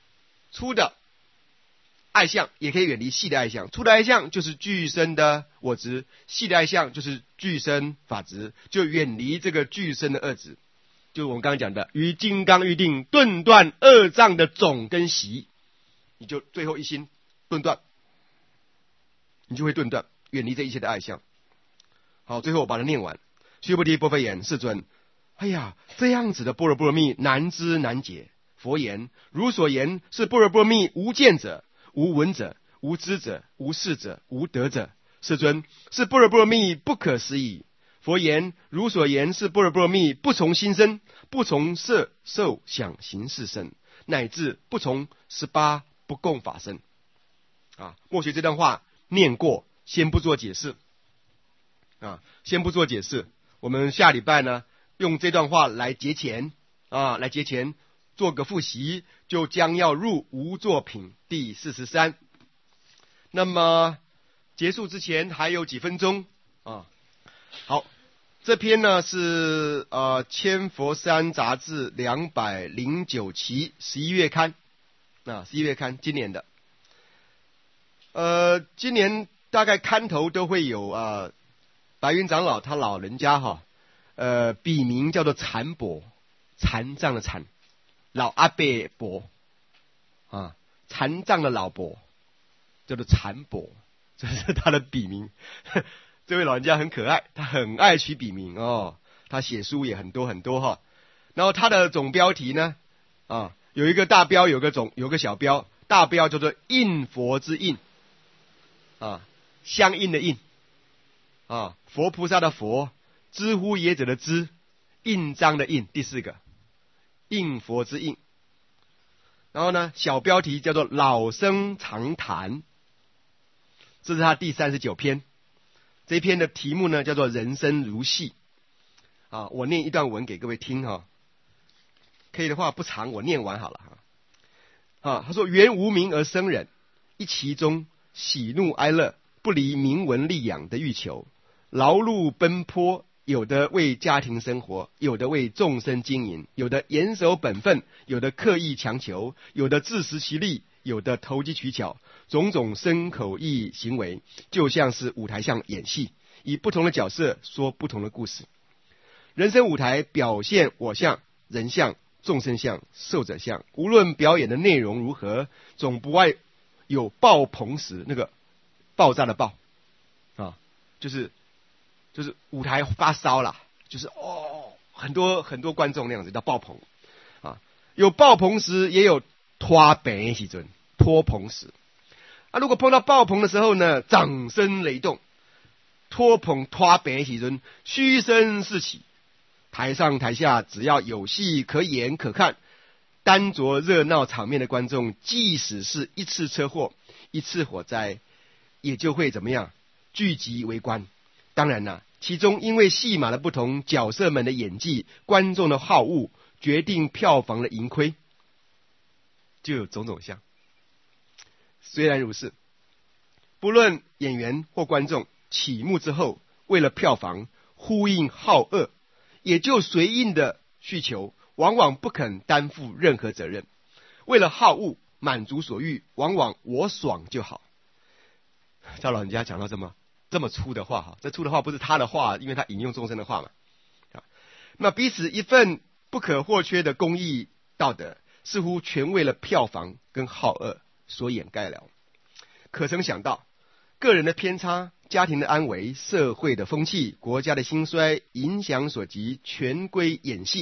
爱相，也可以远离细的爱相。粗的爱相就是具身的我执，细的爱相就是具身法执，就远离这个具身的二执。就是我们刚刚讲的于金刚预定顿断二障的种跟习，你就最后一心顿断，你就会顿断，远离这一切的爱相。好，最后我把它念完。须菩提，波佛言：世尊，哎呀，这样子的般若波罗蜜难知难解。佛言：如所言是般若波罗蜜无见者、无闻者、无知者、无识者、无得者。世尊，是般若波罗蜜不可思议。佛言：如所言是般若波罗蜜不从心生，不从色受想行识生，乃至不从18不共法生。默学这段话念过，先不做解释先不做解释。我们下礼拜呢，用这段话来节前做个复习，就将要入无作品第43。那么结束之前还有几分钟好，这篇呢是千佛山杂志209期11月刊11月刊，今年的今年大概刊头都会有白云长老他老人家笔名叫做残伯，残障的残，老阿伯伯残障的老伯叫做残伯，这是他的笔名。这位老人家很可爱，他很爱取笔名他写书也很多然后他的总标题呢有一个大标，有个小标，大标叫做应佛之应相应的应佛菩萨的佛，知乎也者的知，印章的印，第4个应佛之应。然后呢，小标题叫做老生常谈，这是他第39篇。这一篇的题目呢叫做人生如戏我念一段文给各位听可以的话不长，我念完好了他说：缘无明而生人，一其中喜怒哀乐，不离名闻利养的欲求，劳碌奔波，有的为家庭生活，有的为众生经营，有的严守本分，有的刻意强求，有的自食其力，有的投机取巧，种种身口意行为，就像是舞台上演戏，以不同的角色说不同的故事。人生舞台表现我相、人相、众生相、寿者相，无论表演的内容如何，总不外有爆棚时，那个爆炸的爆就是舞台发烧了，就是很多观众那样子叫爆棚有爆棚时，也有拖棚的时阵，拖棚时如果碰到爆棚的时候呢，掌声雷动；拖棚拖棚的时阵，嘘声四起。台上台下只要有戏可演可看，单着热闹场面的观众，即使是一次车祸、一次火灾，也就会怎么样聚集围观。当然了，其中因为戏码的不同，角色们的演技、观众的好恶，决定票房的盈亏，就有种种相。虽然如是，不论演员或观众起幕之后，为了票房呼应好恶，也就随应的需求，往往不肯担负任何责任。为了好恶满足所欲，往往我爽就好。赵老人家讲到这么粗的话这粗的话不是他的话，因为他引用众生的话嘛那彼此一份不可或缺的公义道德，似乎全为了票房跟好恶所掩盖了。可曾想到，个人的偏差、家庭的安危、社会的风气、国家的兴衰，影响所及，全归演戏，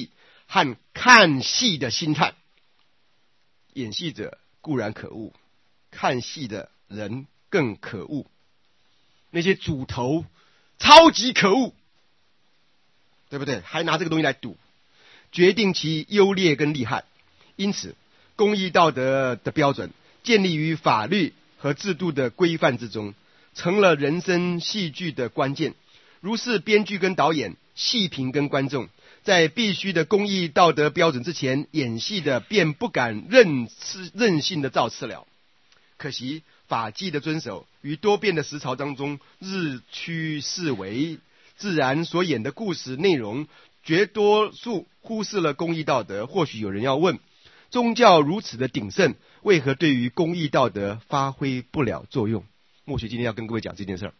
和看戏的心态。演戏者固然可恶，看戏的人更可恶。那些主头超级可恶，对不对？还拿这个东西来赌，决定其优劣跟利害。因此，公义道德的标准建立于法律和制度的规范之中，成了人生戏剧的关键。如是编剧跟导演、戏评跟观众，在必须的公义道德标准之前，演戏的便不敢任性的造次了。可惜法纪的遵守与多变的时潮当中日趋式微，自然所演的故事内容绝多数忽视了公义道德。或许有人要问，宗教如此的鼎盛，为何对于公义道德发挥不了作用？默许今天要跟各位讲这件事儿。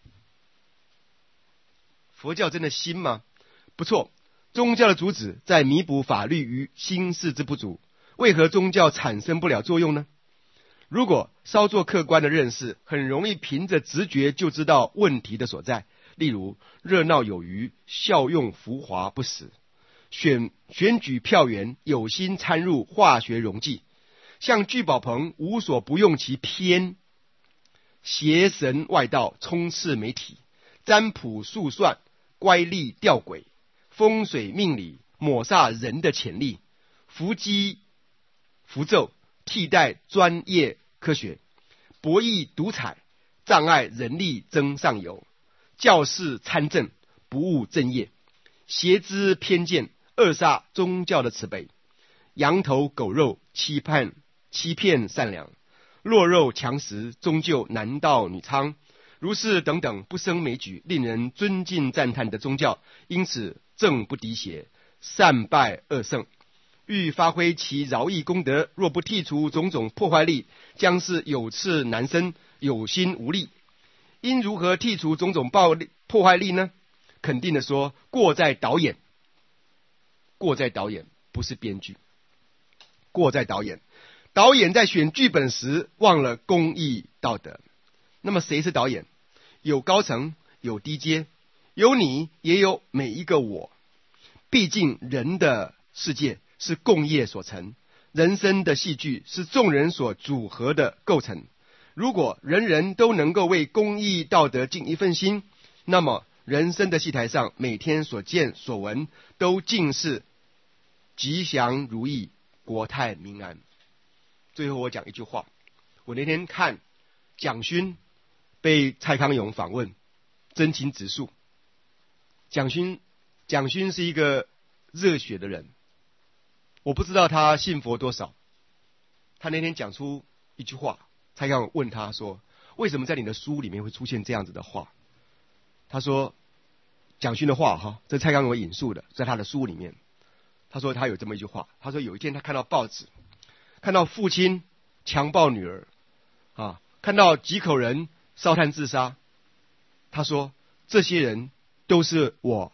佛教真的新吗？不错，宗教的主旨在弥补法律与心事之不足，为何宗教产生不了作用呢？如果稍作客观的认识，很容易凭着直觉就知道问题的所在。例如，热闹有余，效用浮华不实；选举票源有心参入化学溶剂，像聚宝盆无所不用其偏，邪神外道充斥媒体，占卜术算乖戾吊诡，风水命理抹煞人的潜力，伏击符咒替代专业科学，博弈独裁障碍人力争上游，教士参政不务正业，邪知偏见扼杀宗教的慈悲，羊头狗肉欺骗善良，弱肉强食终究男盗女娼，如是等等不胜枚举，令人尊敬赞叹的宗教，因此正不敌邪，善败恶胜。欲发挥其饶益功德，若不剔除种种破坏力，将是有次难伸，有心无力。应如何剔除种种破坏力呢？肯定的说，过在导演，过在导演，不是编剧。过在导演，导演在选剧本时忘了公义道德。那么谁是导演？有高层，有低阶，有你，也有每一个我。毕竟人的世界是共业所成，人生的戏剧是众人所组合的构成。如果人人都能够为公义道德尽一份心，那么人生的戏台上每天所见所闻都尽是吉祥如意，国泰民安。最后我讲一句话，我那天看蒋勋被蔡康永访问，真情指数。蒋勋是一个热血的人，我不知道他信佛多少。他那天讲出一句话，蔡康永问他说，为什么在你的书里面会出现这样子的话？他说，蒋勋的话这蔡康永引述的，在他的书里面。他说他有这么一句话，他说有一天他看到报纸，看到父亲强暴女儿看到几口人烧炭自杀，他说这些人都是我。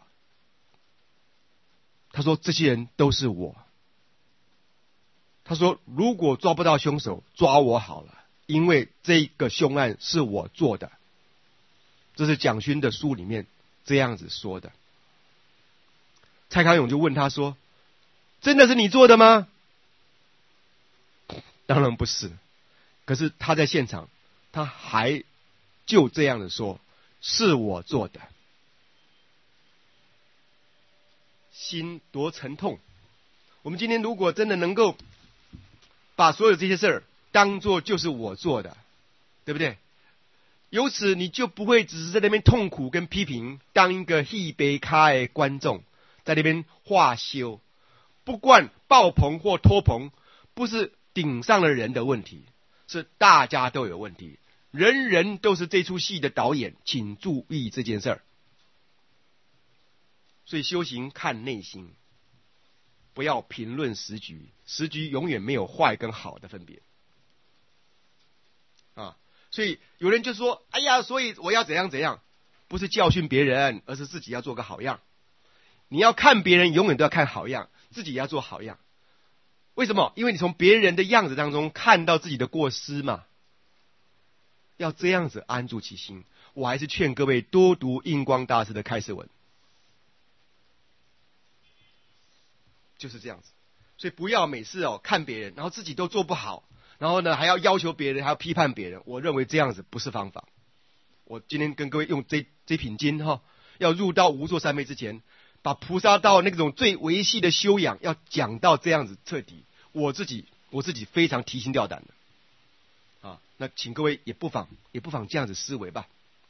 他说这些人都是我。他说如果抓不到凶手，抓我好了，因为这个凶案是我做的。这是蒋勋的书里面这样子说的。蔡康永就问他说，真的是你做的吗？当然不是。可是他在现场，他还就这样的说，是我做的。心多沉痛。我们今天如果真的能够把所有这些事儿当作就是我做的，对不对？由此你就不会只是在那边痛苦跟批评，当一个戏杯咖的观众，在那边化修。不管爆棚或脱棚，不是顶上的人的问题，是大家都有问题，人人都是这出戏的导演，请注意这件事儿。所以修行看内心，不要评论时局，时局永远没有坏跟好的分别所以有人就说，哎呀，所以我要怎样怎样，不是教训别人，而是自己要做个好样。你要看别人，永远都要看好样，自己也要做好样。为什么？因为你从别人的样子当中看到自己的过失嘛。要这样子安住其心。我还是劝各位多读印光大师的开示文。 就是这样子。所以不要每次看别人，然后自己都做不好，然后呢还要要求别人，还要批判别人。我认为这样子不是方法。我今天跟各位用这品经要入到无作三昧之前，把菩萨道那种最维系的修养要讲到这样子彻底。我自己非常提心吊胆的那请各位也不妨这样子思维吧。